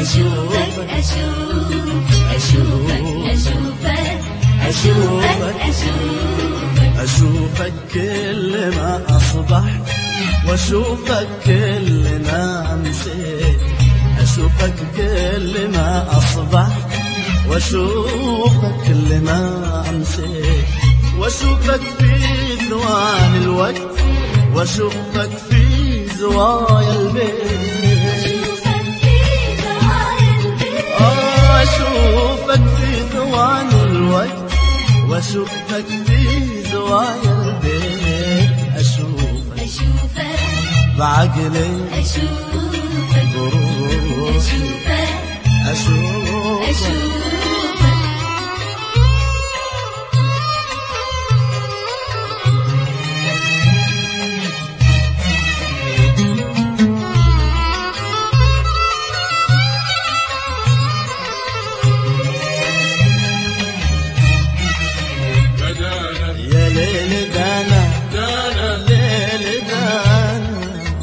أشوفك أشوفك كل ما أصبحت وأشوفك كل ما أمسيت أشوفك كل ما أصبحت وأشوفك كل ما أمسيت وأشوفك في ثواني الوقت وأشوفك في زوايا البيت أشوفك في ثواني الوقت وأشوفك في زوايا البيت أشوفك بعقلي أشوفك بروحي أشوفك يا ليل دانا ليل دانا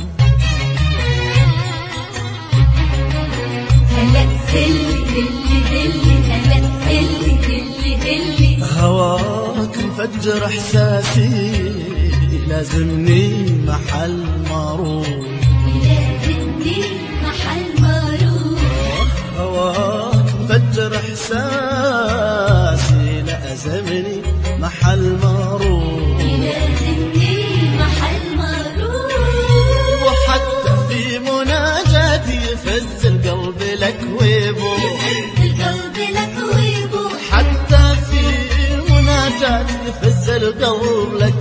هواك مفجر احساسي لازمني محل مروح هواك مفجر احساسي لازمني محل مروح وحتى في مناجاتي يفز القلب لك ويبوح حتى في مناجاتي يفز القلب لك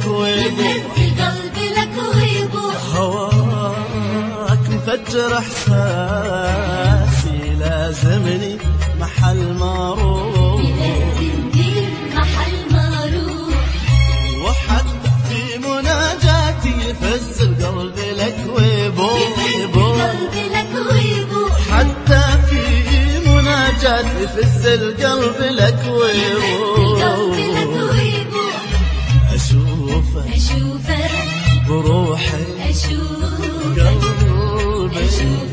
ويبوح هواك مفجر احساسي لازمني محل مروح وحتى في مناجاتي يفز القلب لك ويبوح حتى في مناجاتي يفز القلب لك ويبوح أشوفك بروحي قلبي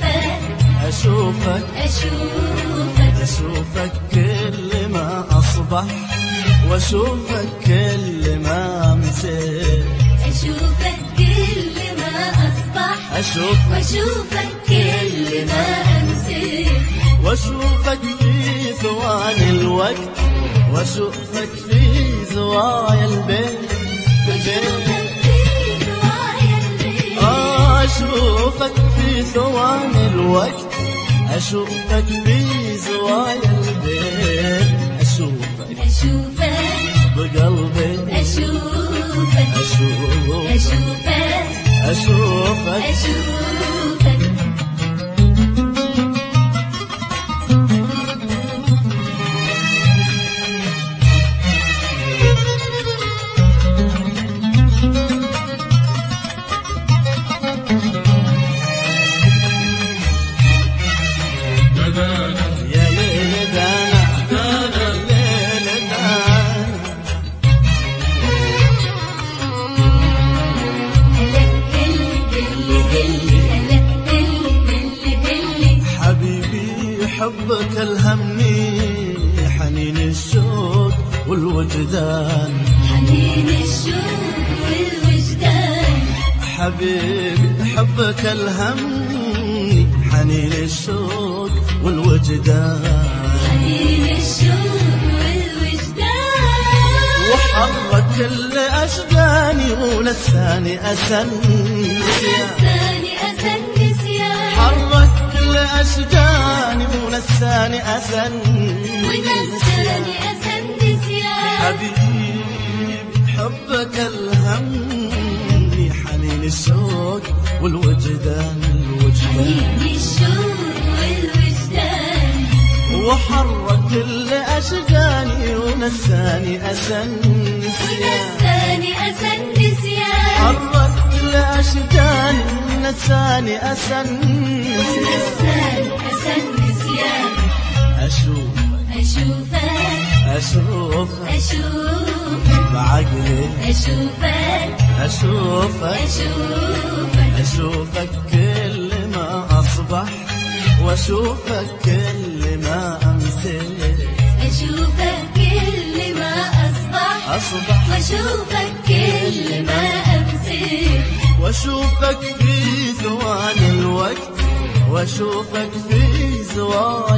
أشوفك كل ما أصبح وأشوفك كل ما أمسيت أشوفك كل ما أصبح وأشوفك كل ما أمسيت وأشوفك في ثواني الوقت وأشوفك في زوايا البيت أشوفك في ثواني الوقت أشوفك في زوايا البيت أشوفك بقلبي أشوفك يا ليل دانا ليل دانا حبيبي حبك ألهمني حنين الشوق والوجدان حبيبي حبك ألهمني حنين الشوق والوجدان وحرك كل أشجاني ونساني حرك كل أشجاني ونساني حبيبي حبك ألهمني حنين الشوق والوجدان وحرك كل أشجاني ونساني حرك كل أشجاني ونساني أشوفك بعقلي أشوفك كل ما أصبح واشوفك كل ما امسيت، اشوفك كل ما اصبح، واشوفك كل ما امسيت، واشوفك في ثواني الوقت، واشوفك في زوال